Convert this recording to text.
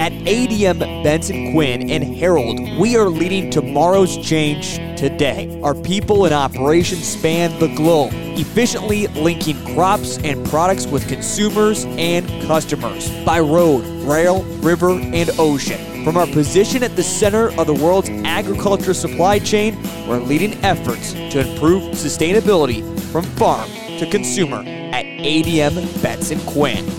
At ADM Benson Quinn and Harold, we are leading tomorrow's change today. Our people and operations span the globe, efficiently linking crops and products with consumers and customers by road, rail, river, and ocean. From our position at the center of the world's agriculture supply chain, we're leading efforts to improve sustainability from farm to consumer at ADM Benson Quinn.